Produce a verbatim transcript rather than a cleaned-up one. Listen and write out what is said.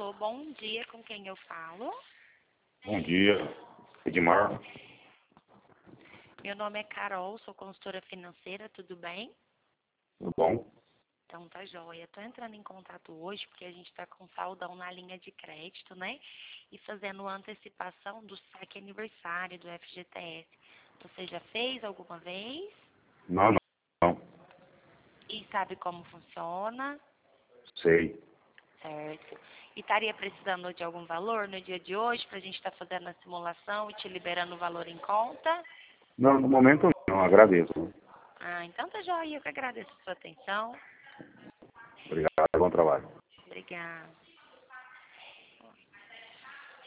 Alô, bom dia, com quem eu falo? Bom dia, Edmar. Meu nome é Carol, sou consultora financeira, tudo bem? Tudo bom? Então tá joia. Tô entrando em contato hoje porque a gente tá com saldão na linha de crédito, né? E fazendo antecipação do saque aniversário do F G T S. Você já fez alguma vez? Não, não, não. E sabe como funciona? Sei. Certo. E estaria precisando de algum valor no dia de hoje pra gente estar fazendo a simulação e te liberando o valor em conta? Não, no momento não, agradeço. Ah, então tá joia. Eu que agradeço a sua atenção. Obrigado, bom trabalho. Obrigada.